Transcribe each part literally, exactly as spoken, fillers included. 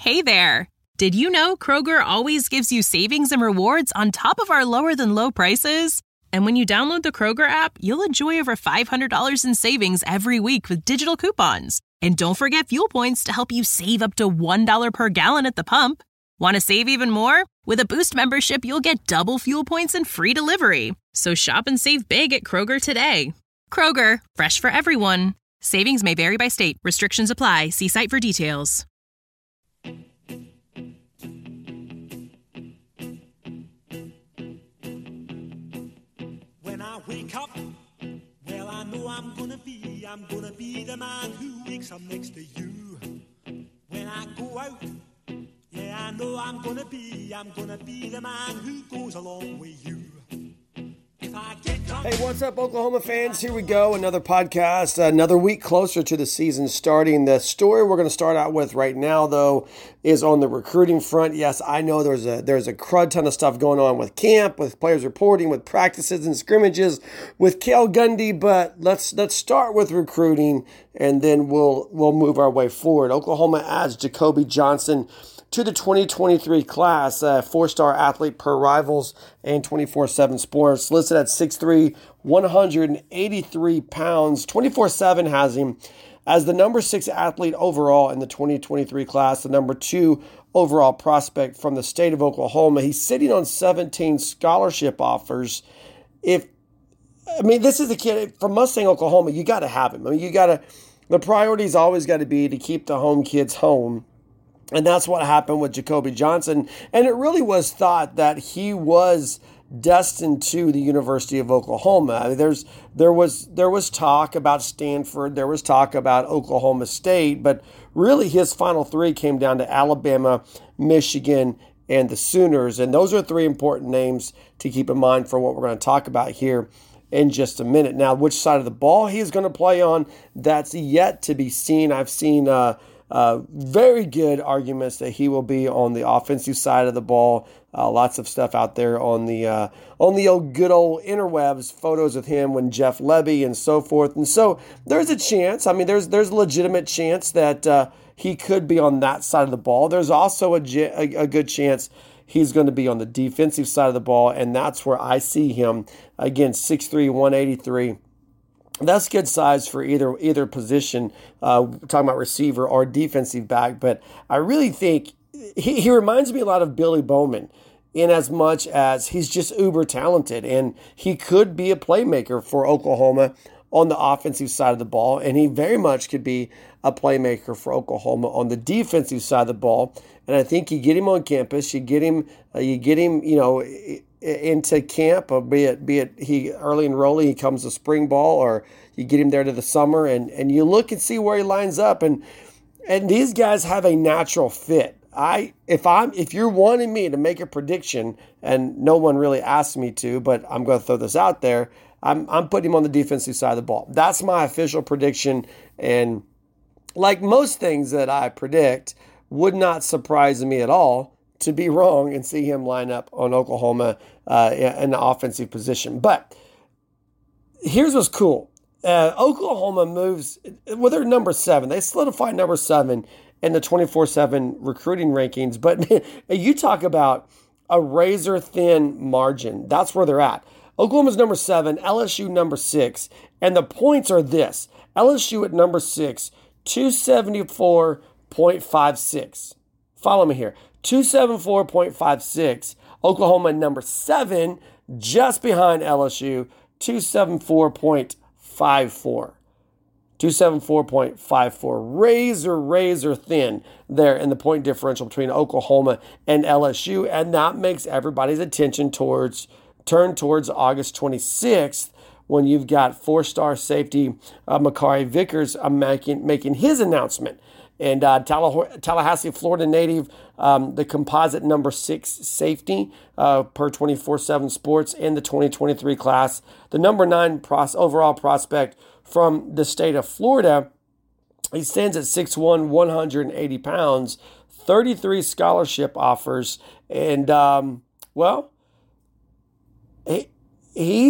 Hey there! Did you know Kroger always gives you savings and rewards on top of our lower-than-low prices? And when you download the Kroger app, you'll enjoy over five hundred dollars in savings every week with digital coupons. And don't forget fuel points to help you save up to one dollar per gallon at the pump. Want to save even more? With a Boost membership, you'll get double fuel points and free delivery. So shop and save big at Kroger today. Kroger, fresh for everyone. Savings may vary by state. Restrictions apply. See site for details. Wake up, well I know I'm gonna be, I'm gonna be the man who wakes up next to you. When I go out, yeah I know I'm gonna be, I'm gonna be the man who goes along with you. If I get drunk. Hey, what's up, Oklahoma fans? Here we go, another podcast, another week closer to the season starting. The story we're going to start out with right now, though, is on the recruiting front. Yes, I know there's a there's a crud ton of stuff going on with camp, with players reporting, with practices and scrimmages, with Cale Gundy, but let's let's start with recruiting, and then we'll we'll move our way forward. Oklahoma adds Jacoby Johnson to the twenty twenty-three class, uh, four-star athlete per Rivals and twenty-four seven Sports, listed at six three, one hundred eighty-three pounds. twenty-four seven has him as the number six athlete overall in the twenty twenty-three class, the number two overall prospect from the state of Oklahoma. He's sitting on seventeen scholarship offers. If I mean, this is a kid from Mustang, Oklahoma. You got to have him. I mean, you got to. The priority's always got to be to keep the home kids home. And that's what happened with Jacoby Johnson. And it really was thought that he was destined to the University of Oklahoma. I mean, there's there was there was talk about Stanford, there was talk about Oklahoma State, but really his final three came down to Alabama, Michigan, and the Sooners. And those are three important names to keep in mind for what we're going to talk about here in just a minute. Now, which side of the ball he's going to play on, that's yet to be seen. I've seen uh, Uh, very good arguments that he will be on the offensive side of the ball. Uh, lots of stuff out there on the uh, on the old good old interwebs, photos of him when Jeff Lebby and so forth. And so there's a chance. I mean, there's there's a legitimate chance that uh, he could be on that side of the ball. There's also a, a, a good chance he's going to be on the defensive side of the ball, and that's where I see him. Again, six three, one eighty-three. That's good size for either either position, uh, talking about receiver or defensive back. But I really think he, he reminds me a lot of Billy Bowman in as much as he's just uber talented. And he could be a playmaker for Oklahoma on the offensive side of the ball. And he very much could be a playmaker for Oklahoma on the defensive side of the ball. And I think you get him on campus, you get him, uh, you get him, you know, into camp, or be it be it he early enrollee, he comes to spring ball, or you get him there to the summer, and and you look and see where he lines up, and and these guys have a natural fit. I if I'm if you're wanting me to make a prediction, and no one really asked me to, but I'm going to throw this out there, I'm I'm putting him on the defensive side of the ball. That's my official prediction, and like most things that I predict, would not surprise me at all to be wrong and see him line up on Oklahoma uh, in the offensive position. But here's what's cool. Uh, Oklahoma moves, well, they're number seven. They solidify number seven in the twenty-four seven recruiting rankings. But you talk about a razor-thin margin. That's where they're at. Oklahoma's number seven, L S U number six. And the points are this. L S U at number six, two seventy-four point five six. Follow me here. two seventy-four point five six. Oklahoma number seven, just behind L S U, two seventy-four point five four. two seventy-four point five four. Razor, razor thin there in the point differential between Oklahoma and L S U. And that makes everybody's attention towards turn towards August twenty-sixth, when you've got four-star safety uh, Makari Vickers uh, making, making his announcement. And uh, Tallahassee, Florida native, um, the composite number six safety uh, per twenty-four seven Sports in the twenty twenty-three class. The number nine pros- overall prospect from the state of Florida. He stands at six one, one hundred eighty pounds, thirty-three scholarship offers. And, um, well, he, he's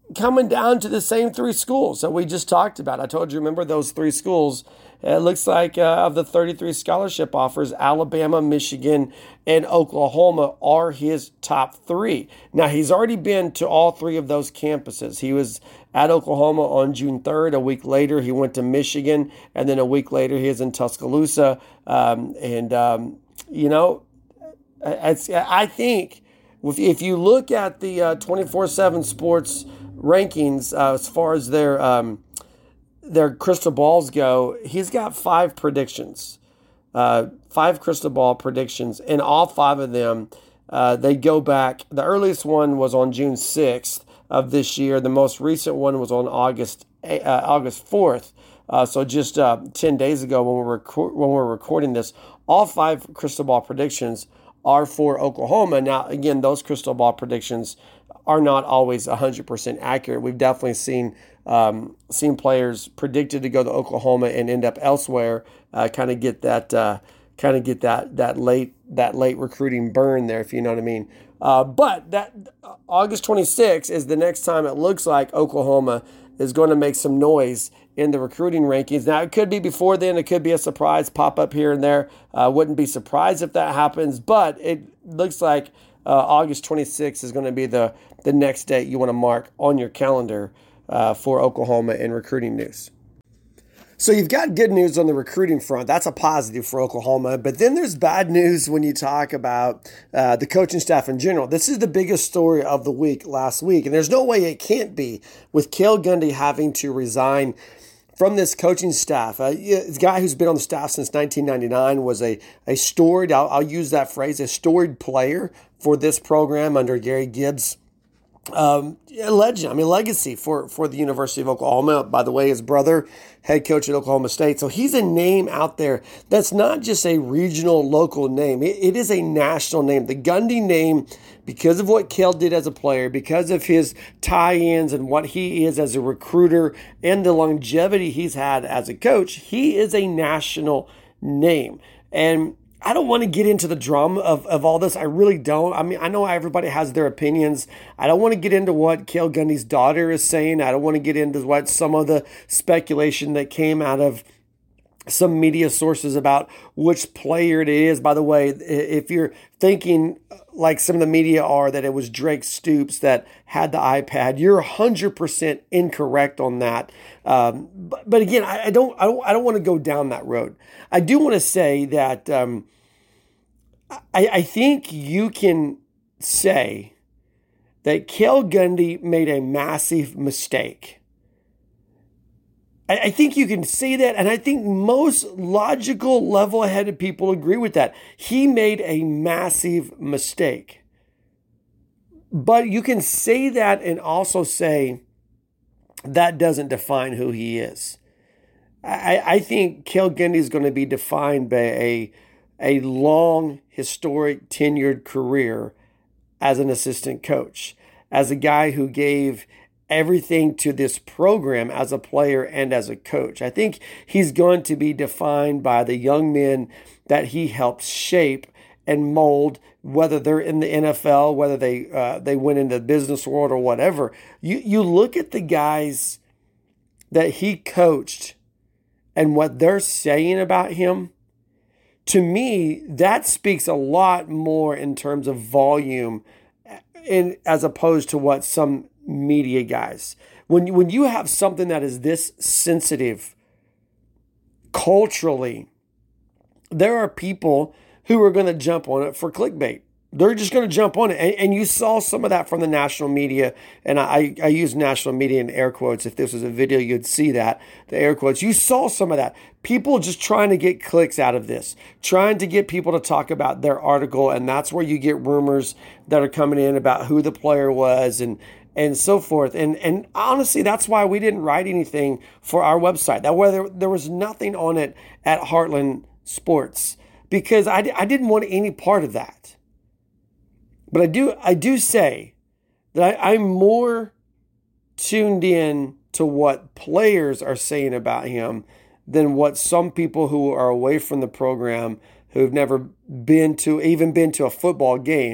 coming down to the same three schools that we just talked about. I told you, remember those three schools? It looks like uh, of the thirty-three scholarship offers, Alabama, Michigan, and Oklahoma are his top three. Now, he's already been to all three of those campuses. He was at Oklahoma on June third. A week later, he went to Michigan. And then a week later, he is in Tuscaloosa. Um, and, um, you know, it's, I think if you look at the uh, twenty-four seven Sports rankings uh, as far as their um, their crystal balls go, he's got five predictions, uh, five crystal ball predictions, and all five of them, uh, they go back. The earliest one was on June sixth of this year. The most recent one was on August uh, August fourth. Uh, so just uh, ten days ago when we're reco- when we're recording this, all five crystal ball predictions are for Oklahoma. Now, again, those crystal ball predictions are not always one hundred percent accurate. We've definitely seen um, seen players predicted to go to Oklahoma and end up elsewhere. Uh, kind of get that uh, kind of get that that late that late recruiting burn there, if you know what I mean. Uh, but that August twenty-sixth is the next time it looks like Oklahoma is going to make some noise in the recruiting rankings. Now, it could be before then. It could be a surprise pop up here and there. Uh, wouldn't be surprised if that happens, but it looks like uh, August twenty-sixth is going to be the, the next date you want to mark on your calendar uh, for Oklahoma in recruiting news. So you've got good news on the recruiting front. That's a positive for Oklahoma. But then there's bad news when you talk about uh, the coaching staff in general. This is the biggest story of the week last week. And there's no way it can't be with Cale Gundy having to resign from this coaching staff. Uh, this guy who's been on the staff since nineteen ninety-nine was a, a storied, I'll, I'll use that phrase, a storied player for this program under Gary Gibbs. Um, a legend, I mean, legacy for, for the University of Oklahoma. By the way, his brother, head coach at Oklahoma State. So he's a name out there that's not just a regional, local name. It, it is a national name. The Gundy name, because of what Cale did as a player, because of his tie-ins and what he is as a recruiter and the longevity he's had as a coach, he is a national name. And I don't want to get into the drama of, of all this. I really don't. I mean, I know everybody has their opinions. I don't want to get into what Cale Gundy's daughter is saying. I don't want to get into what some of the speculation that came out of some media sources about which player it is. By the way, if you're thinking like some of the media are that it was Drake Stoops that had the iPad, you're one hundred percent incorrect on that. Um, but, but again, I, I don't, I don't, I don't want to go down that road. I do want to say that um, I, I think you can say that Cale Gundy made a massive mistake. I, I think you can say that, and I think most logical, level-headed people agree with that. He made a massive mistake. But you can say that and also say that doesn't define who he is. I, I think Cale Gundy is going to be defined by a, a long, historic, tenured career as an assistant coach, as a guy who gave everything to this program as a player and as a coach. I think he's going to be defined by the young men that he helped shape and mold, whether they're in the N F L, whether they uh, they went into the business world or whatever. You you look at the guys that he coached and what they're saying about him, to me, that speaks a lot more in terms of volume in, as opposed to what some media guys. When, when you have something that is this sensitive culturally, there are people who are going to jump on it for clickbait. They're just going to jump on it. And, and you saw some of that from the national media. And I, I use national media in air quotes. If this was a video, you'd see that. The air quotes. You saw some of that. People just trying to get clicks out of this. Trying to get people to talk about their article. And that's where you get rumors that are coming in about who the player was and and so forth. And and honestly, that's why we didn't write anything for our website. That way there, there was nothing on it at Heartland Sports. Because I, I didn't want any part of that. But I do I do say that I, I'm more tuned in to what players are saying about him than what some people who are away from the program, who've never been to, even been to a football game,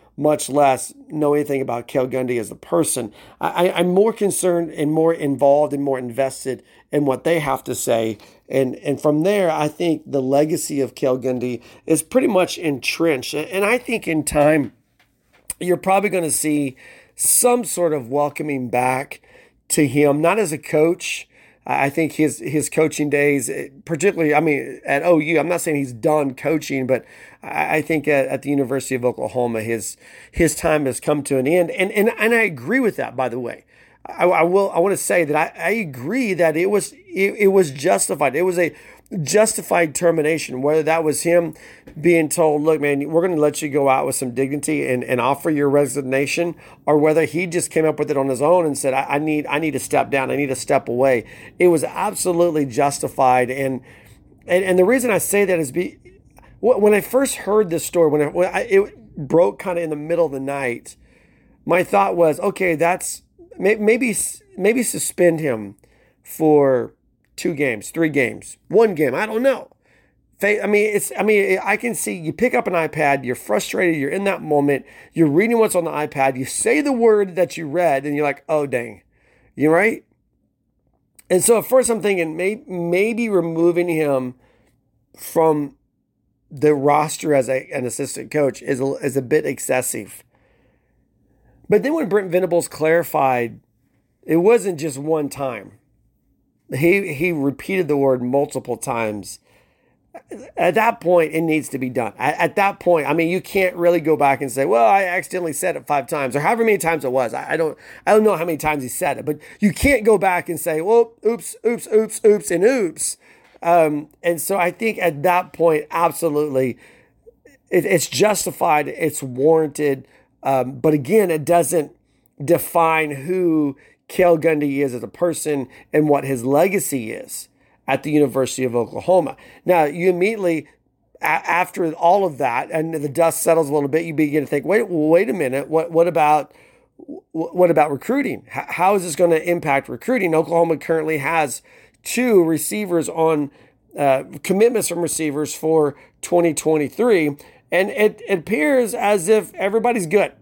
much less know anything about Cale Gundy as a person. I, I'm more concerned and more involved and more invested in what they have to say. And and from there, I think the legacy of Cale Gundy is pretty much entrenched. And I think in time, you're probably going to see some sort of welcoming back to him, not as a coach. I think his his coaching days, particularly, I mean, at O U, I'm not saying he's done coaching, but I think at, at the University of Oklahoma, his his time has come to an end. And and, and I agree with that, by the way. I, I will I want to say that I, I agree that it was it, it was justified. It was a justified termination, whether that was him being told, look, man, we're going to let you go out with some dignity and, and offer your resignation, or whether he just came up with it on his own and said, I, I need I need to step down. I need to step away. It was absolutely justified. And and, and the reason I say that is be, when I first heard this story, when, I, when I, it broke kind of in the middle of the night, my thought was, okay, that's maybe maybe suspend him for two games, three games, one game. I don't know. I mean, it's. I mean, I can see you pick up an iPad. You're frustrated. You're in that moment. You're reading what's on the iPad. You say the word that you read, and you're like, "Oh, dang," you right? And so at first, I'm thinking maybe, maybe removing him from the roster as a, an assistant coach is a, is a bit excessive. But then when Brent Venables clarified, it wasn't just one time. He he repeated the word multiple times. At that point, it needs to be done. At, at that point, I mean, you can't really go back and say, well, I accidentally said it five times, or however many times it was. I, I don't I don't know how many times he said it, but you can't go back and say, well, oops, oops, oops, oops, and oops. Um, and so I think at that point, absolutely, it, it's justified, it's warranted. Um, but again, it doesn't define who Cale Gundy is as a person and what his legacy is at the University of Oklahoma. Now, you immediately, a- after all of that, and the dust settles a little bit, you begin to think, wait, wait a minute, what, what about, what about recruiting? H- how is this going to impact recruiting? Oklahoma currently has two receivers on uh, commitments from receivers for twenty twenty-three, and it, it appears as if everybody's good.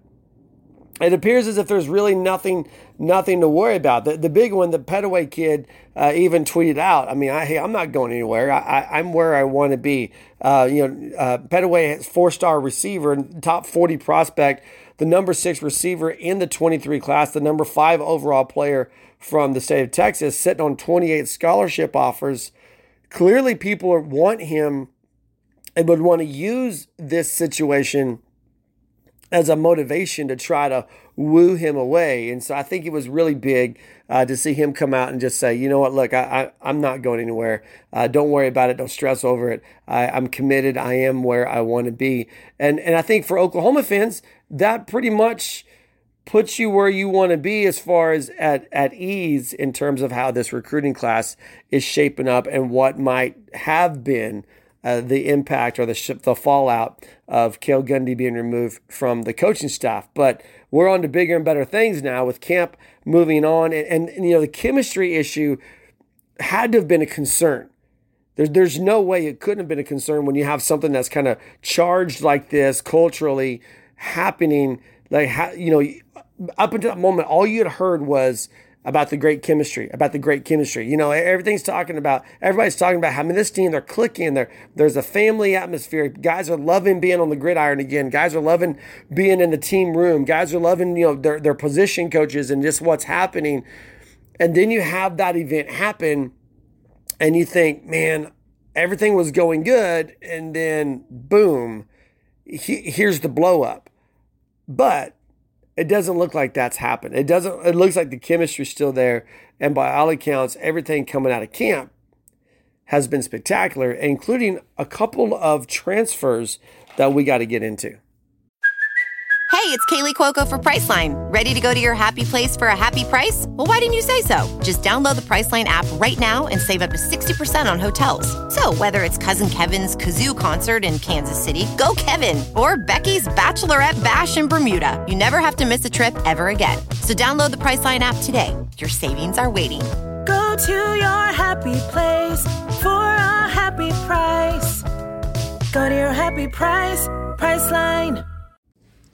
It appears as if there's really nothing, nothing to worry about. The the big one, the Petaway kid, uh, even tweeted out, I mean, I, hey, I'm not going anywhere. I, I, I'm where I want to be. Uh, you know, uh, Petaway is four-star receiver, top forty prospect, the number six receiver in the twenty-three class, the number five overall player from the state of Texas, sitting on twenty-eight scholarship offers. Clearly, people want him and would want to use this situation as a motivation to try to woo him away. And so I think it was really big uh, to see him come out and just say, you know what, look, I, I, I'm not going anywhere. Uh, don't worry about it. Don't stress over it. I, I'm committed. I am where I want to be. And and I think for Oklahoma fans, that pretty much puts you where you want to be as far as at, at ease in terms of how this recruiting class is shaping up and what might have been Uh, the impact or the sh- the fallout of Cale Gundy being removed from the coaching staff. But we're on to bigger and better things now with camp moving on. And, and, and you know, the chemistry issue had to have been a concern. There's, there's no way it couldn't have been a concern when you have something that's kind of charged like this culturally happening. Like, you know, up until that moment, all you had heard was about the great chemistry, about the great chemistry. You know, everything's talking about, everybody's talking about how, I mean, this team, they're clicking. They're, there's a family atmosphere. Guys are loving being on the gridiron again. Guys are loving being in the team room. Guys are loving, you know, their, their position coaches and just what's happening. And then you have that event happen and you think, man, everything was going good. And then boom, he, here's the blow up. But it doesn't look like that's happened. It doesn't. It looks like the chemistry's still there, and by all accounts, everything coming out of camp has been spectacular, including a couple of transfers that we got to get into. Hey, it's Kaylee Cuoco for Priceline. Ready to go to your happy place for a happy price? Well, why didn't you say so? Just download the Priceline app right now and save up to sixty percent on hotels. So whether it's Cousin Kevin's Kazoo Concert in Kansas City, go Kevin, or Becky's Bachelorette Bash in Bermuda, you never have to miss a trip ever again. So download the Priceline app today. Your savings are waiting. Go to your happy place for a happy price. Go to your happy price, Priceline.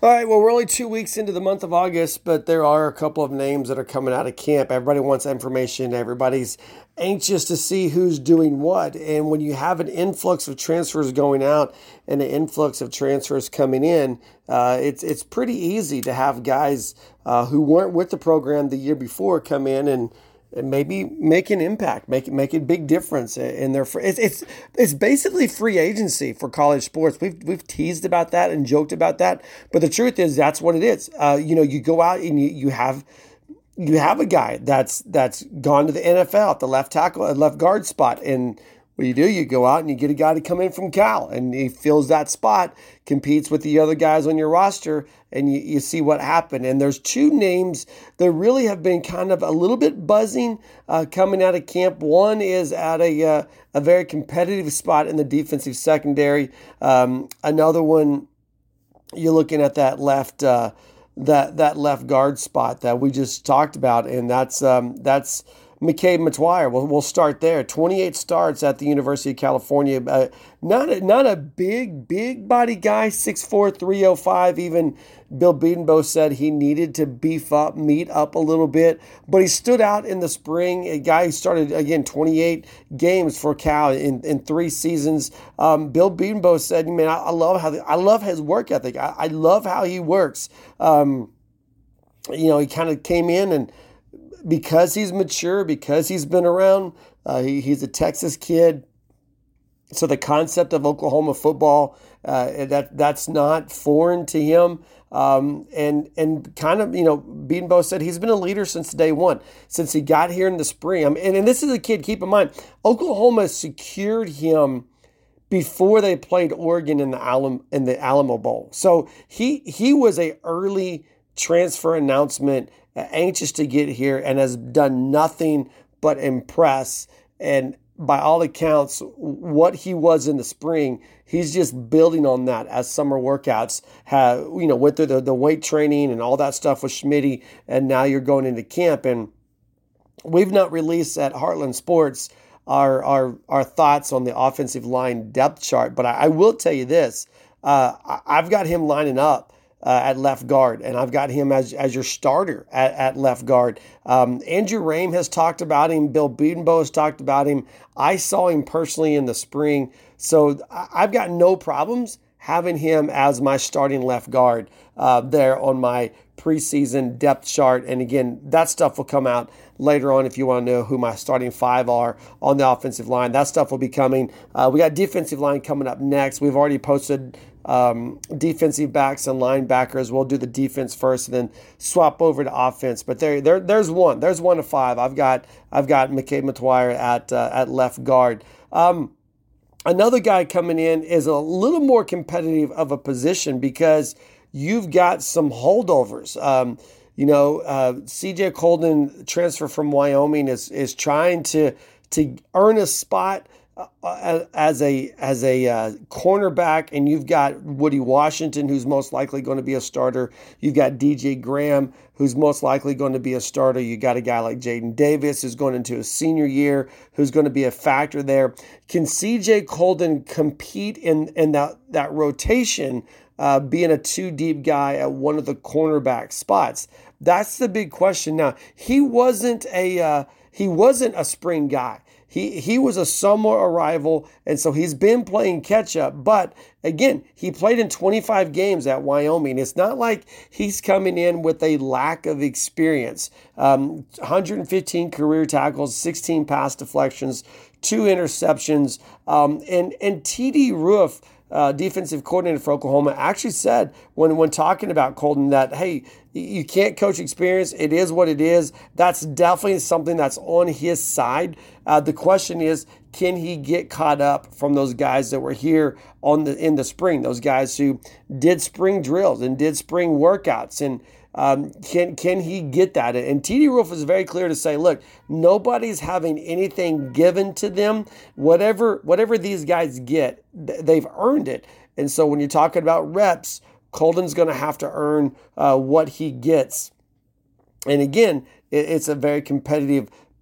All right, well, we're only two weeks into the month of August, but there are a couple of names that are coming out of camp. Everybody wants information. Everybody's anxious to see who's doing what. And when you have an influx of transfers going out and an influx of transfers coming in, uh, it's it's pretty easy to have guys uh, who weren't with the program the year before come in and and maybe make an impact, make make a big difference in their. It's it's it's basically free agency for college sports. We've we've teased about that and joked about that, but the truth is that's what it is. Uh, you know, you go out and you, you have you have a guy that's that's gone to the N F L at the left tackle, left guard spot, and what do you do? You go out and you get a guy to come in from Cal, and he fills that spot, competes with the other guys on your roster, and you, you see what happened. And there's two names that really have been kind of a little bit buzzing uh, coming out of camp. One is at a uh, a very competitive spot in the defensive secondary. Um, another one, you're looking at that left uh, that that left guard spot that we just talked about, and that's um, that's. McCabe Mettauer. We'll, we'll start there. twenty-eight starts at the University of California. Uh, not, a, not a big, big body guy, six foot four, three oh five. Even Bill Bedenbaugh said he needed to beef up, meet up a little bit. But he stood out in the spring. A guy who started, again, twenty-eight games for Cal in, in three seasons. Um, Bill Bedenbaugh said, man, I, I love how the, I love his work ethic. I, I love how he works. Um, you know, he kind of came in and because he's mature, because he's been around, uh, he, he's a Texas kid. So the concept of Oklahoma football, uh, that that's not foreign to him. Um, and and kind of, you know, Bedenbaugh said he's been a leader since day one, since he got here in the spring. I mean, and, and this is a kid, keep in mind, Oklahoma secured him before they played Oregon in the Alamo, in the Alamo Bowl. So he he was a early transfer announcement, anxious to get here, and has done nothing but impress. And by all accounts, what he was in the spring, he's just building on that as summer workouts have, you know, went through the, the weight training and all that stuff with Schmitty, and now you're going into camp. And we've not released at Heartland Sports our our, our thoughts on the offensive line depth chart, but I, I will tell you this, uh, I, I've got him lining up Uh, at left guard, and I've got him as as your starter at, at left guard. Um, Andrew Rame has talked about him. Bill Bedenbaugh has talked about him. I saw him personally in the spring, so I've got no problems having him as my starting left guard uh, there on my preseason depth chart. And again, that stuff will come out later on if you want to know who my starting five are on the offensive line. That stuff will be coming. Uh, we got defensive line coming up next. We've already posted um, defensive backs and linebackers. We'll do the defense first and then swap over to offense. But there, there there's one. There's one to five. I've got I've got McCabe Mettauer at uh, at left guard. Um, another guy coming in is a little more competitive of a position because you've got some holdovers. Um, you know, uh, C J Colden, transfer from Wyoming, is is trying to to earn a spot uh, as a as a uh, cornerback, and you've got Woody Washington, who's most likely going to be a starter. You've got D J Graham, who's most likely going to be a starter. You got a guy like Jaden Davis, who's going into his senior year, who's going to be a factor there. Can C J Colden compete in in that that rotation? Uh, being a two-deep guy at one of the cornerback spots, that's the big question. Now, he wasn't a uh, he wasn't a spring guy. He he was a summer arrival, and so he's been playing catch-up. But again, he played in twenty-five games at Wyoming. It's not like he's coming in with a lack of experience. Um, one hundred fifteen career tackles, sixteen pass deflections, two interceptions, um, and and T D Roof, Uh, defensive coordinator for Oklahoma, actually said when when talking about Colden that, hey, you can't coach experience. It is what it is. That's definitely something that's on his side. Uh, the question is, can he get caught up from those guys that were here on the in the spring? Those guys who did spring drills and did spring workouts, and Um, can can he get that? And T D Roof is very clear to say, look, nobody's having anything given to them. Whatever whatever these guys get, they've earned it. And so when you're talking about reps, Colden's going to have to earn uh, what he gets. And again, it, it's a very competitive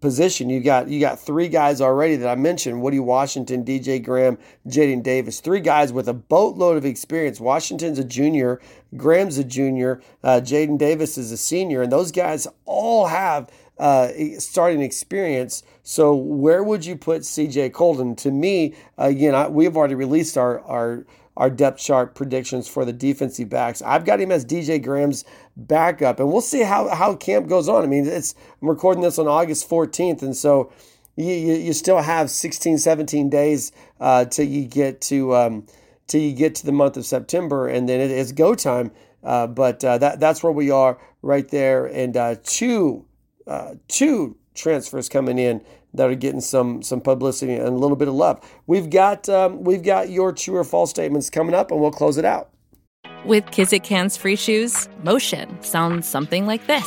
position. You got you got three guys already that I mentioned: Woody Washington, D J Graham, Jaden Davis. Three guys with a boatload of experience. Washington's a junior, Graham's a junior, uh, Jaden Davis is a senior, and those guys all have uh, starting experience. So where would you put C J Colden? To me, again, I, we've already released our our. our depth chart predictions for the defensive backs. I've got him as D J Graham's backup, and we'll see how, how camp goes on. I mean, it's I'm recording this on August fourteenth, and so you, you, you still have sixteen, seventeen days uh, till you get to um, till you get to the month of September, and then it, it's go time. Uh, but uh, that that's where we are right there, and uh, two uh, two transfers coming in that are getting some some publicity and a little bit of love. We've got um, we've got your true or false statements coming up, and we'll close it out. With Kizik hands-free shoes, motion sounds something like this.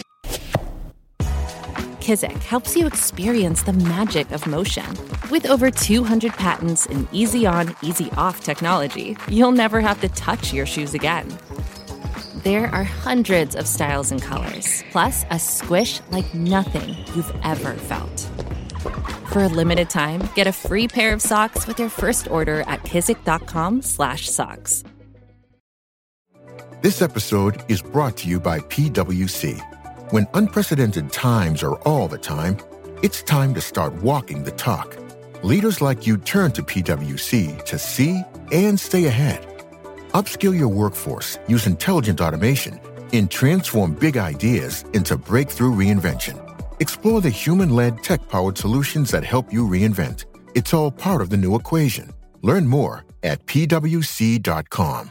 Kizik helps you experience the magic of motion. With over two hundred patents and easy-on, easy-off technology, you'll never have to touch your shoes again. There are hundreds of styles and colors, plus a squish like nothing you've ever felt. For a limited time, get a free pair of socks with your first order at kizik.com slash socks. This episode is brought to you by P W C. When unprecedented times are all the time, it's time to start walking the talk. Leaders like you turn to P W C to see and stay ahead. Upskill your workforce, use intelligent automation, and transform big ideas into breakthrough reinvention. Explore the human-led, tech-powered solutions that help you reinvent. It's all part of the new equation. Learn more at P W C dot com.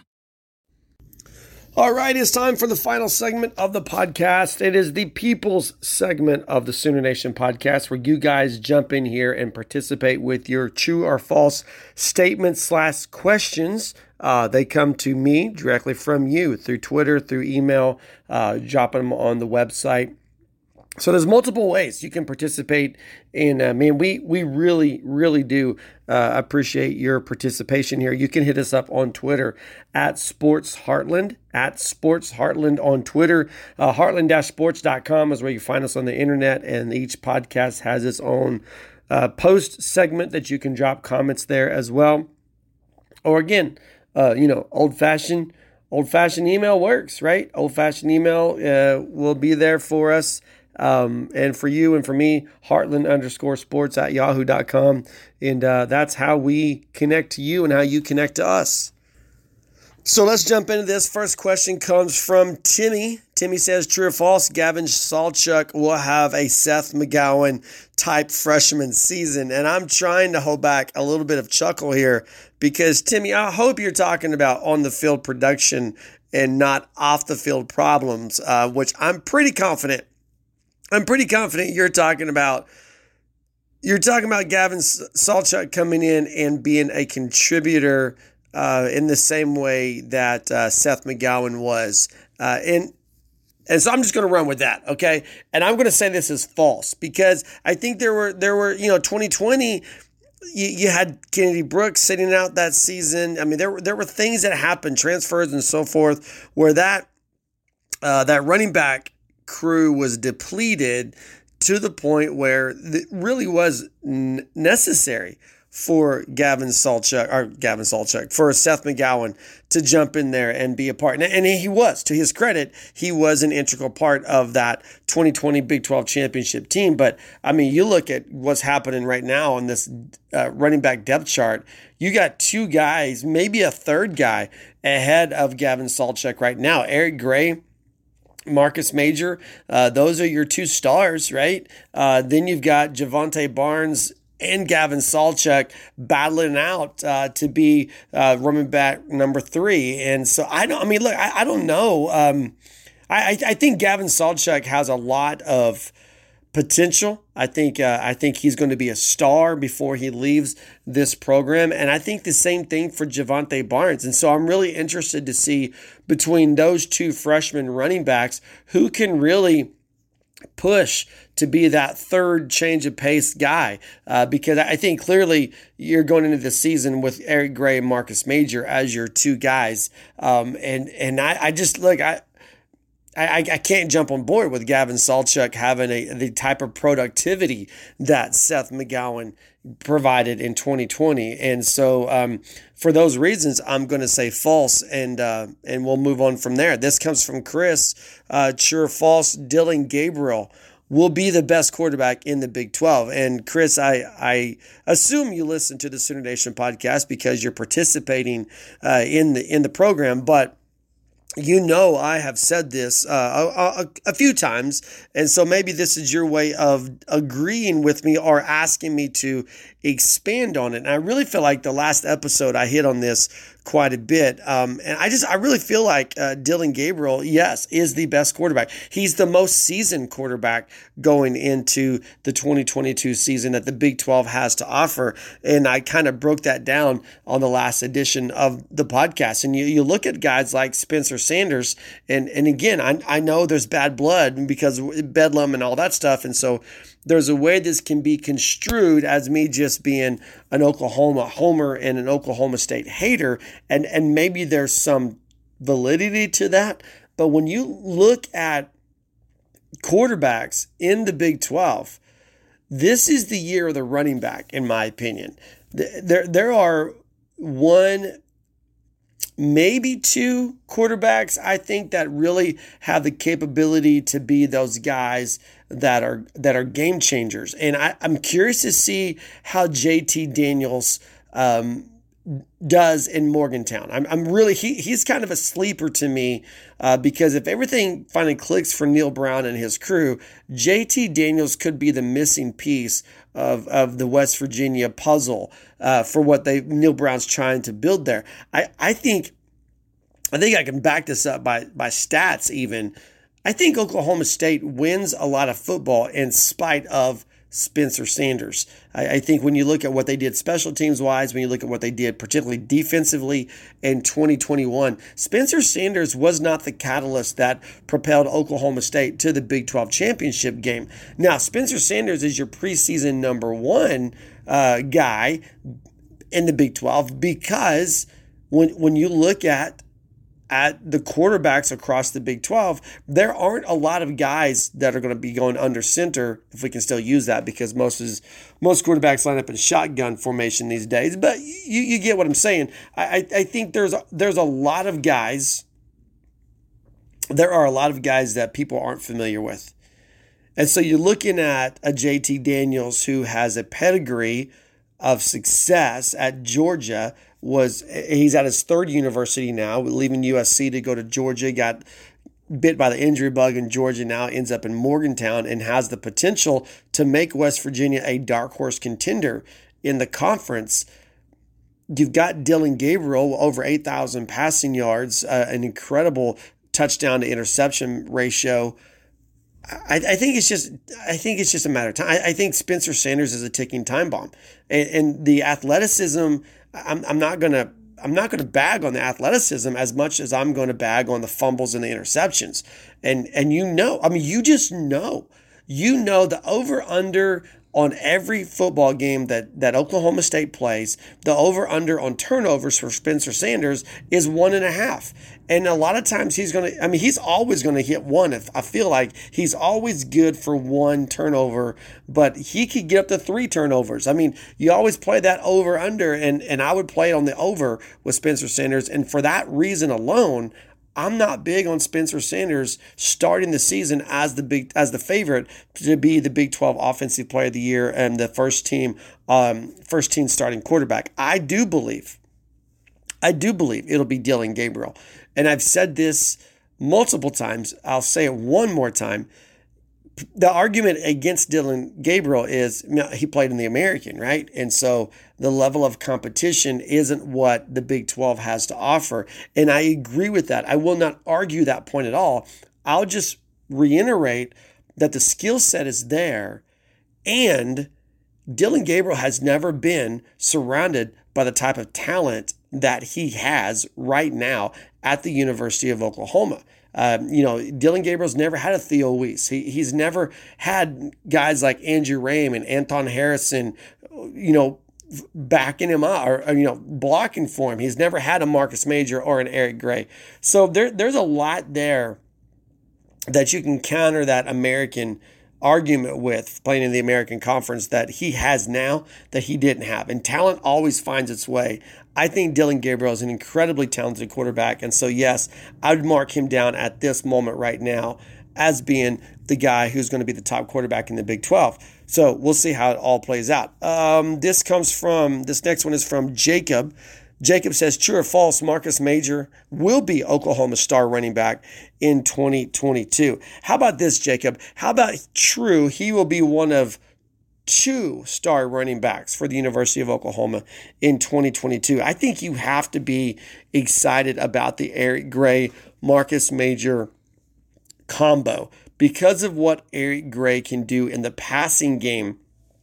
All right, it's time for the final segment of the podcast. It is the People's segment of the Sooner Nation podcast, where you guys jump in here and participate with your true or false statements slash questions. Uh, they come to me directly from you through Twitter, through email, uh, dropping them on the website. So there's multiple ways you can participate in. I mean, we we really, really do uh, appreciate your participation here. You can hit us up on Twitter at Sports Heartland, at Sports Heartland on Twitter. Uh, heartland dash sports dot com is where you find us on the internet, and each podcast has its own uh, post segment that you can drop comments there as well. Or again, uh, you know, old-fashioned, old-fashioned email works, right? Old-fashioned email uh, will be there for us. Um, and for you and for me, Heartland underscore sports at yahoo dot com. And uh, that's how we connect to you and how you connect to us. So let's jump into this. First question comes from Timmy. Timmy says, true or false, Gavin Sawchuk will have a Seth McGowan type freshman season. And I'm trying to hold back a little bit of chuckle here because, Timmy, I hope you're talking about on the field production and not off the field problems, uh, which I'm pretty confident I'm pretty confident you're talking about you're talking about Gavin Sawchuk coming in and being a contributor uh, in the same way that uh, Seth McGowan was. Uh, and and so I'm just going to run with that, okay? And I'm going to say this is false because I think there were there were you know twenty twenty you, you had Kennedy Brooks sitting out that season. I mean there were there were things that happened, transfers and so forth, where that uh, that running back crew was depleted to the point where it really was n- necessary for Gavin Sawchuk, or Gavin Sawchuk, for Seth McGowan to jump in there and be a part. And he was, to his credit, he was an integral part of that twenty twenty Big twelve championship team. But, I mean, you look at what's happening right now on this uh, running back depth chart, you got two guys, maybe a third guy ahead of Gavin Sawchuk right now. Eric Gray, Marcus Major, uh, those are your two stars, right? Uh, then you've got Javonte Barnes and Gavin Sawchuk battling out uh, to be uh, running back number three. And so I don't, I mean, look, I, I don't know. Um, I, I think Gavin Sawchuk has a lot of potential. I think uh, I think he's going to be a star before he leaves this program. And I think the same thing for Javonte Barnes. And so I'm really interested to see between those two freshman running backs who can really push to be that third change of pace guy. Uh, because I think clearly you're going into the season with Eric Gray and Marcus Major as your two guys. Um, and and I, I just, look, I I, I can't jump on board with Gavin Sawchuk having a, the type of productivity that Seth McGowan provided in twenty twenty. And so um, for those reasons, I'm going to say false, and uh, and we'll move on from there. This comes from Chris. Uh, sure, false. Dillon Gabriel will be the best quarterback in the Big twelve. And Chris, I, I assume you listen to the Sooner Nation podcast because you're participating uh, in the in the program, but you know, I have said this uh, a, a, a few times, and so maybe this is your way of agreeing with me or asking me to expand on it. And I really feel like the last episode I hit on this quite a bit. Um, and I just, I really feel like uh, Dillon Gabriel, yes, is the best quarterback. He's the most seasoned quarterback going into the twenty twenty-two season that the Big twelve has to offer. And I kind of broke that down on the last edition of the podcast. And you, you look at guys like Spencer Sanders, and, and again, I, I know there's bad blood because Bedlam and all that stuff. And so there's a way this can be construed as me just being an Oklahoma homer and an Oklahoma State hater. And, and maybe there's some validity to that. But when you look at quarterbacks in the Big twelve, this is the year of the running back, in my opinion. There, there are one, maybe two quarterbacks, I think, that really have the capability to be those guys that are that are game changers. And I, I'm curious to see how J T Daniels um, does in Morgantown. I'm, I'm really he he's kind of a sleeper to me uh, because if everything finally clicks for Neal Brown and his crew, J T Daniels could be the missing piece of of the West Virginia puzzle uh, for what they Neal Brown's trying to build there. I I think I think I can back this up by by stats even. I think Oklahoma State wins a lot of football in spite of Spencer Sanders. I, I think when you look at what they did special teams wise, when you look at what they did particularly defensively in twenty twenty-one, Spencer Sanders was not the catalyst that propelled Oklahoma State to the Big twelve championship game. Now, Spencer Sanders is your preseason number one uh, guy in the Big twelve because when when you look at at the quarterbacks across the Big twelve, there aren't a lot of guys that are going to be going under center, if we can still use that, because most is, most quarterbacks line up in shotgun formation these days. But you, you get what I'm saying. I, I think there's a, there's a lot of guys, there are a lot of guys that people aren't familiar with. And so you're looking at a J T Daniels who has a pedigree of success at Georgia. Was he's at his third university now, leaving U S C to go to Georgia, got bit by the injury bug in Georgia, now ends up in Morgantown and has the potential to make West Virginia a dark horse contender in the conference. You've got Dillon Gabriel, over eight thousand passing yards, uh, an incredible touchdown to interception ratio. I, I think it's just I think it's just a matter of time. I, I think Spencer Sanders is a ticking time bomb, and, and the athleticism. I'm, I'm not gonna I'm not gonna bag on the athleticism as much as I'm going to bag on the fumbles and the interceptions. And and you know, I mean, you just know, you know the over under on every football game that, that Oklahoma State plays, the over-under on turnovers for Spencer Sanders is one and a half. And a lot of times he's going to, I mean, he's always going to hit one. If I feel like he's always good for one turnover, but he could get up to three turnovers. I mean, you always play that over-under, and, and I would play it on the over with Spencer Sanders. And for that reason alone, I'm not big on Spencer Sanders starting the season as the big as the favorite to be the Big twelve Offensive Player of the Year and the first team um, first team starting quarterback. I do believe, I do believe it'll be Dillon Gabriel, and I've said this multiple times. I'll say it one more time. The argument against Dillon Gabriel is, you know, he played in the American, right? And so the level of competition isn't what the Big twelve has to offer. And I agree with that. I will not argue that point at all. I'll just reiterate that the skill set is there, and Dillon Gabriel has never been surrounded by the type of talent that he has right now at the University of Oklahoma. Um, you know, Dillon Gabriel's never had a Theo Weiss. He, he's never had guys like Andrew Rame and Anton Harrison, you know, backing him up or, or, you know, blocking for him. He's never had a Marcus Major or an Eric Gray. So there, there's a lot there that you can counter that American argument with playing in the American Conference that he has now that he didn't have. And talent always finds its way. I think Dillon Gabriel is an incredibly talented quarterback. And so, yes, I would mark him down at this moment right now as being the guy who's going to be the top quarterback in the Big twelve. So we'll see how it all plays out. Um, this comes from, this next one is from Jacob. Jacob says, true or false, Marcus Major will be Oklahoma's star running back in twenty twenty-two. How about this, Jacob? How about true, he will be one of two star running backs for the University of Oklahoma in twenty twenty-two. I think you have to be excited about the Eric Gray, Marcus Major combo because of what Eric Gray can do in the passing game.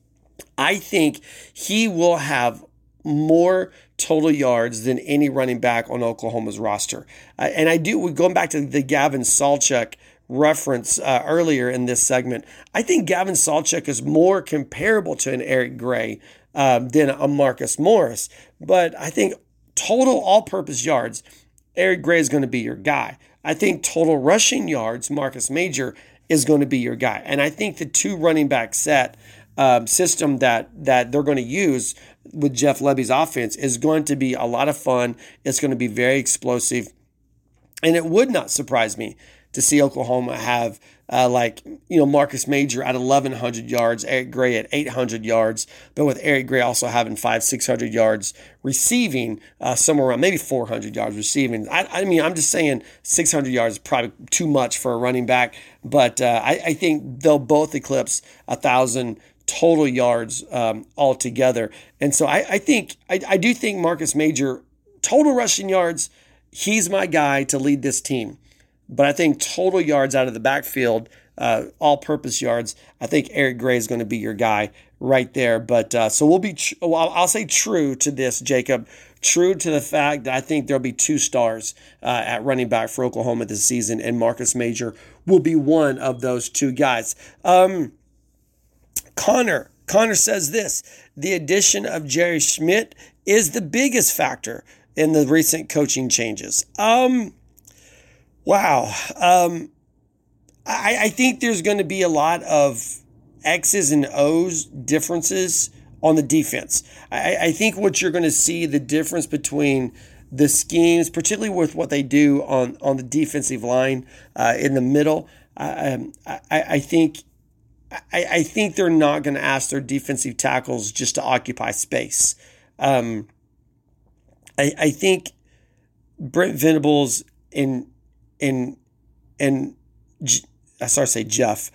I think he will have more total yards than any running back on Oklahoma's roster. Uh, and I do, we're going back to the Gavin Sawchuk reference uh, earlier in this segment. I think Gavin Sawchuk is more comparable to an Eric Gray um, than a Marcus Morris. But I think total all-purpose yards, Eric Gray is going to be your guy. I think total rushing yards, Marcus Major is going to be your guy. And I think the two running back set um, system that that they're going to use with Jeff Lebby's offense is going to be a lot of fun. It's going to be very explosive. And it would not surprise me to see Oklahoma have uh, like, you know, Marcus Major at eleven hundred yards, Eric Gray at eight hundred yards, but with Eric Gray also having five, six hundred yards receiving, uh, somewhere around maybe four hundred yards receiving. I, I mean, I'm just saying six hundred yards is probably too much for a running back, but uh, I, I think they'll both eclipse a thousand total yards um, altogether. And so I, I think, I, I do think Marcus Major, total rushing yards, he's my guy to lead this team. But I think total yards out of the backfield, uh, all-purpose yards, I think Eric Gray is going to be your guy right there. But uh, so we'll be, tr- well, I'll say true to this, Jacob, true to the fact that I think there'll be two stars uh, at running back for Oklahoma this season, and Marcus Major will be one of those two guys. Um, Connor, Connor says this, the addition of Jerry Schmidt is the biggest factor in the recent coaching changes. Um, wow. Um, I, I think there's going to be a lot of X's and O's differences on the defense. I, I think what you're going to see, the difference between the schemes, particularly with what they do on, on the defensive line uh, in the middle, I, I, I think I, I think they're not going to ask their defensive tackles just to occupy space. Um, I, I think Brent Venables and and and I started to say Jeff,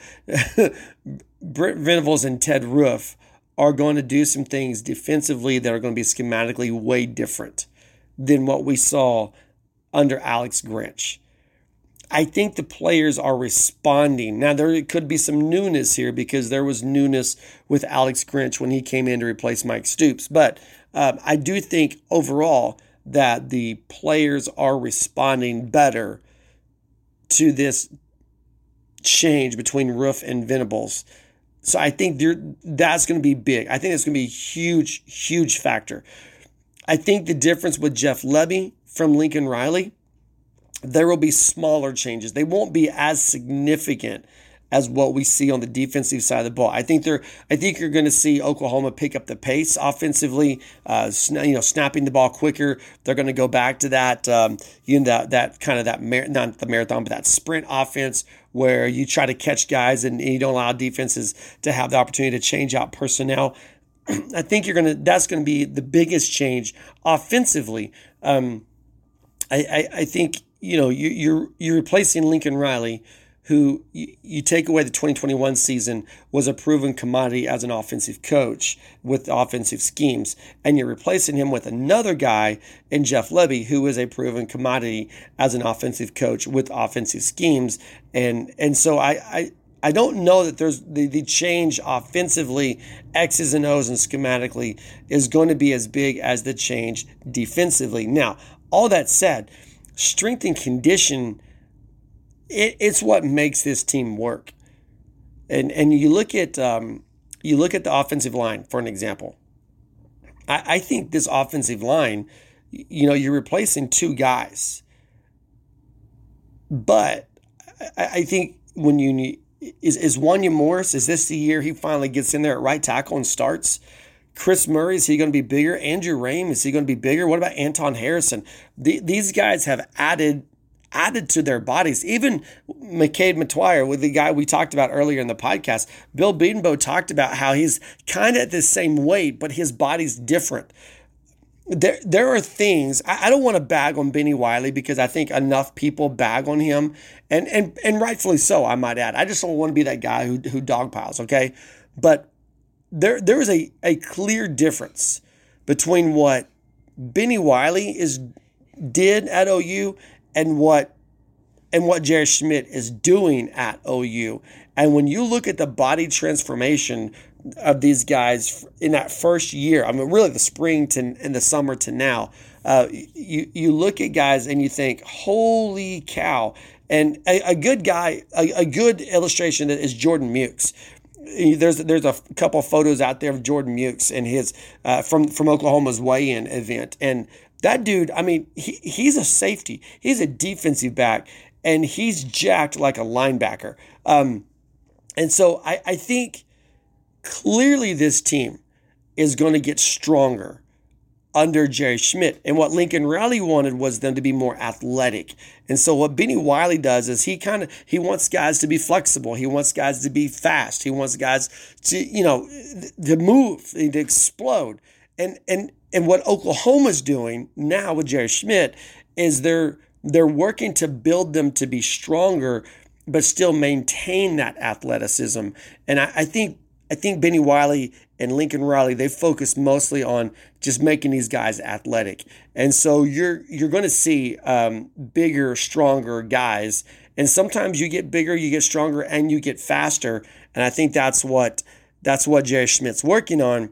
Brent Venables and Ted Roof are going to do some things defensively that are going to be schematically way different than what we saw under Alex Grinch. I think the players are responding. Now, there could be some newness here because there was newness with Alex Grinch when he came in to replace Mike Stoops. But um, I do think overall that the players are responding better to this change between Roof and Venables. So I think that's going to be big. I think it's going to be a huge, huge factor. I think the difference with Jeff Lebby from Lincoln Riley, there will be smaller changes. They won't be as significant as what we see on the defensive side of the ball. I think they're. I think you're going to see Oklahoma pick up the pace offensively. Uh, you know, snapping the ball quicker. They're going to go back to that. Um, you know, that that kind of that mar- not the marathon, but that sprint offense where you try to catch guys and you don't allow defenses to have the opportunity to change out personnel. I think you're gonna. That's going to be the biggest change offensively. Um, I, I I think. You know, you, you're you're replacing Lincoln Riley, who you, you take away the twenty twenty-one season, was a proven commodity as an offensive coach with offensive schemes, and you're replacing him with another guy in Jeff Lebby, who is a proven commodity as an offensive coach with offensive schemes, and and so I I, I don't know that there's the, the change offensively, X's and O's and schematically is going to be as big as the change defensively. Now, all that said, strength and condition, it, it's what makes this team work. And and you look at um, you look at the offensive line, for an example. I, I think this offensive line, you know, you're replacing two guys. But I, I think when you need, is, is Wanya Morris, is this the year he finally gets in there at right tackle and starts? Chris Murray, is he going to be bigger? Andrew Rame, is he going to be bigger? What about Anton Harrison? The, these guys have added added to their bodies. Even McCade Matwire, with the guy we talked about earlier in the podcast, Bill Bedenbaugh talked about how he's kind of at the same weight, but his body's different. There, there are things, I, I don't want to bag on Benny Wiley because I think enough people bag on him, and and and rightfully so, I might add. I just don't want to be that guy who who dogpiles, okay? But there there is a, a clear difference between what Benny Wiley is did at O U and what and what Jerry Schmidt is doing at O U. And when you look at the body transformation of these guys in that first year, I mean, really the spring to and the summer to now, uh, you you look at guys and you think, holy cow. And a, a good guy, a, a good illustration is Jordan Mukes. There's there's a couple of photos out there of Jordan Mukes and his uh, from from Oklahoma's weigh-in event, and that dude, I mean, he he's a safety, he's a defensive back, and he's jacked like a linebacker. Um, and so I, I think clearly this team is going to get stronger under Jerry Schmidt. And what Lincoln Riley wanted was them to be more athletic. And so what Benny Wiley does is he kind of, he wants guys to be flexible. He wants guys to be fast. He wants guys to, you know, to move, to explode. And, and, and what Oklahoma's doing now with Jerry Schmidt is they're, they're working to build them to be stronger, but still maintain that athleticism. And I, I think, I think Benny Wiley and Lincoln Riley, they focus mostly on just making these guys athletic. And so you're you're going to see um, bigger, stronger guys. And sometimes you get bigger, you get stronger, and you get faster. And I think that's what that's what Jerry Schmidt's working on.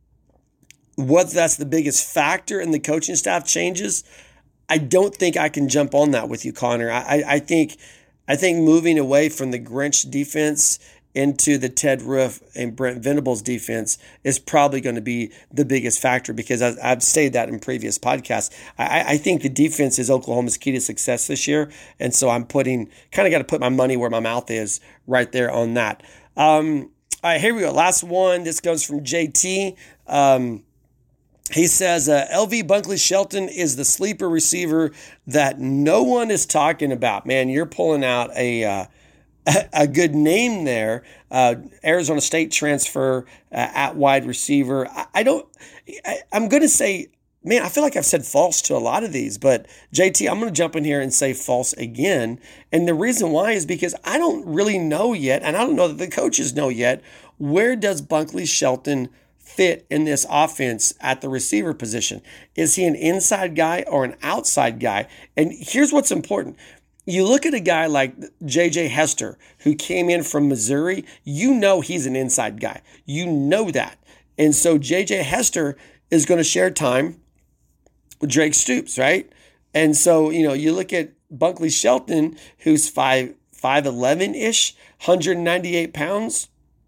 What that's the biggest factor in the coaching staff changes, I don't think I can jump on that with you, Connor. I, I, I think I think moving away from the Grinch defense into the Ted Roof and Brent Venables defense is probably going to be the biggest factor, because I've, I've stated that in previous podcasts. I, I think the defense is Oklahoma's key to success this year, and so I'm putting kind of got to put my money where my mouth is right there on that. Um, all right, here we go. Last one. This comes from J T. Um, He says, uh, L V Bunkley Shelton is the sleeper receiver that no one is talking about. Man, you're pulling out a uh, a good name there. Uh, Arizona State transfer uh, at wide receiver. I, I don't, I, I'm going to say, man, I feel like I've said false to a lot of these, but J T, I'm going to jump in here and say false again. And the reason why is because I don't really know yet, and I don't know that the coaches know yet, where does Bunkley Shelton fit in this offense at the receiver position? Is he an inside guy or an outside guy? And here's what's important. You look at a guy like J J Hester, who came in from Missouri, you know he's an inside guy. You know that. And so J J Hester is going to share time with Drake Stoops, right? And so, you know, you look at Bunkley Shelton, who's five, 5'11-ish, one hundred ninety-eight pounds.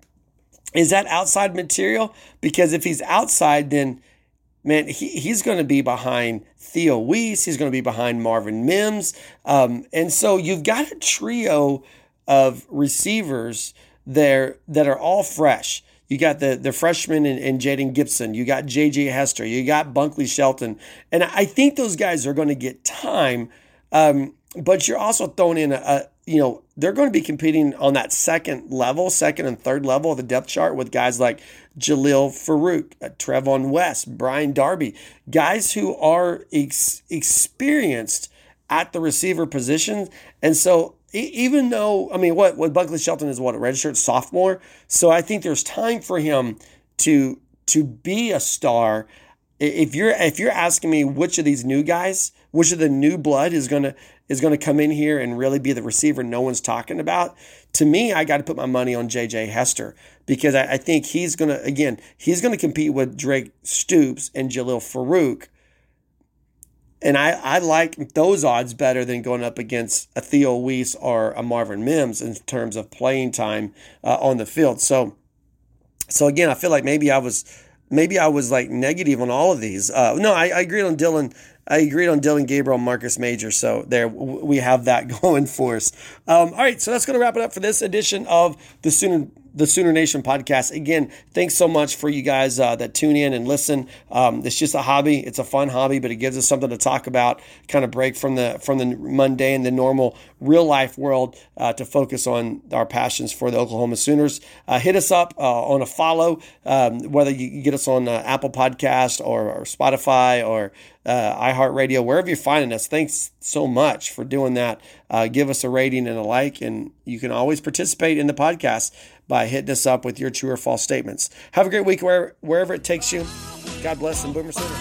Is that outside material? Because if he's outside, then, man, he, he's going to be behind Theo Weiss. He's going to be behind Marvin Mims. Um, and so you've got a trio of receivers there that are all fresh. You got the, the freshman in, in Jaden Gibson. You got J J Hester. You got Bunkley Shelton. And I think those guys are going to get time. Um, but you're also throwing in a, a you know, they're going to be competing on that second level, second and third level of the depth chart with guys like Jalil Farouk, uh, Trevon West, Brian Darby, guys who are ex- experienced at the receiver position. And so e- even though, I mean, what, what Bunkley Shelton is, what, a redshirt sophomore? So I think there's time for him to to be a star. If you're if you're asking me which of these new guys, which of the new blood is going to is going to come in here and really be the receiver no one's talking about, to me, I got to put my money on J J Hester, because I, I think he's going to, again, he's going to compete with Drake Stoops and Jalil Farouk. And I, I like those odds better than going up against a Theo Weiss or a Marvin Mims in terms of playing time uh, on the field. So, so again, I feel like maybe I was, maybe I was like negative on all of these. Uh, no, I, I agree on Dylan. I agreed on Dylan Gabriel and Marcus Major, so there we have that going for us. Um, all right, so that's going to wrap it up for this edition of the Sooner the Sooner Nation podcast. Again, thanks so much for you guys uh, that tune in and listen. Um, it's just a hobby. It's a fun hobby, but it gives us something to talk about, kind of break from the from the mundane, the normal, real life world uh, to focus on our passions for the Oklahoma Sooners. Uh, hit us up uh, on a follow, um, whether you get us on uh, Apple Podcast or, or Spotify or uh, iHeartRadio, wherever you're finding us. Thanks so much for doing that. Uh, give us a rating and a like, and you can always participate in the podcast by hitting us up with your true or false statements. Have a great week where, wherever it takes you. God bless and Boomer Sooner.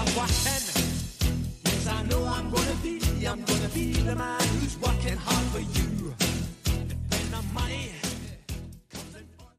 I'm gonna be the man who's working hard for you.